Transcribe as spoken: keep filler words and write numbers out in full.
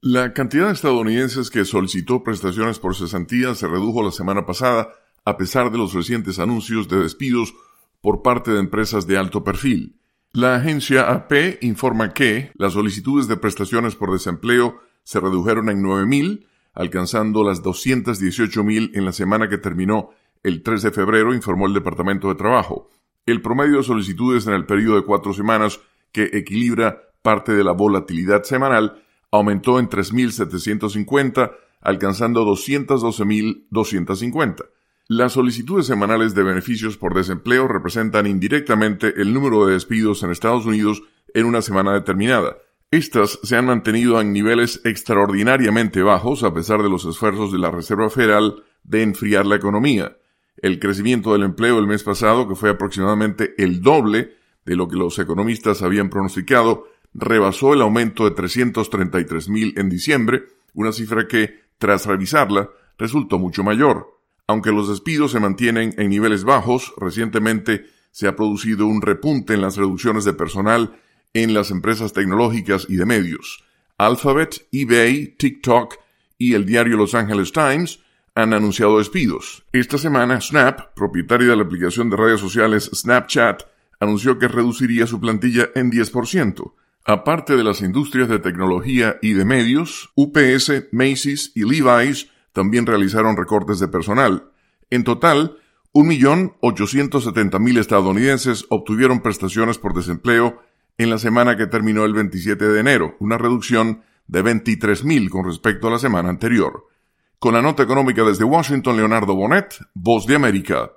La cantidad de estadounidenses que solicitó prestaciones por cesantía se redujo la semana pasada a pesar de los recientes anuncios de despidos por parte de empresas de alto perfil. La agencia A P informa que las solicitudes de prestaciones por desempleo se redujeron en nueve mil, alcanzando las doscientos dieciocho mil en la semana que terminó el tres de febrero, informó el Departamento de Trabajo. El promedio de solicitudes en el periodo de cuatro semanas, que equilibra parte de la volatilidad semanal, aumentó en tres mil setecientos cincuenta, alcanzando doscientos doce mil doscientos cincuenta. Las solicitudes semanales de beneficios por desempleo representan indirectamente el número de despidos en Estados Unidos en una semana determinada. Estas se han mantenido en niveles extraordinariamente bajos a pesar de los esfuerzos de la Reserva Federal de enfriar la economía. El crecimiento del empleo el mes pasado, que fue aproximadamente el doble de lo que los economistas habían pronosticado, rebasó el aumento de trescientos treinta y tres mil en diciembre, una cifra que, tras revisarla, resultó mucho mayor. Aunque los despidos se mantienen en niveles bajos, recientemente se ha producido un repunte en las reducciones de personal en las empresas tecnológicas y de medios. Alphabet, eBay, TikTok y el diario Los Angeles Times han anunciado despidos. Esta semana, Snap, propietaria de la aplicación de redes sociales Snapchat, anunció que reduciría su plantilla en diez por ciento. Aparte de las industrias de tecnología y de medios, U P S, Macy's y Levi's también realizaron recortes de personal. En total, un millón ochocientos setenta mil estadounidenses obtuvieron prestaciones por desempleo en la semana que terminó el veintisiete de enero, una reducción de veintitrés mil con respecto a la semana anterior. Con la nota económica desde Washington, Leonardo Bonet, Voz de América.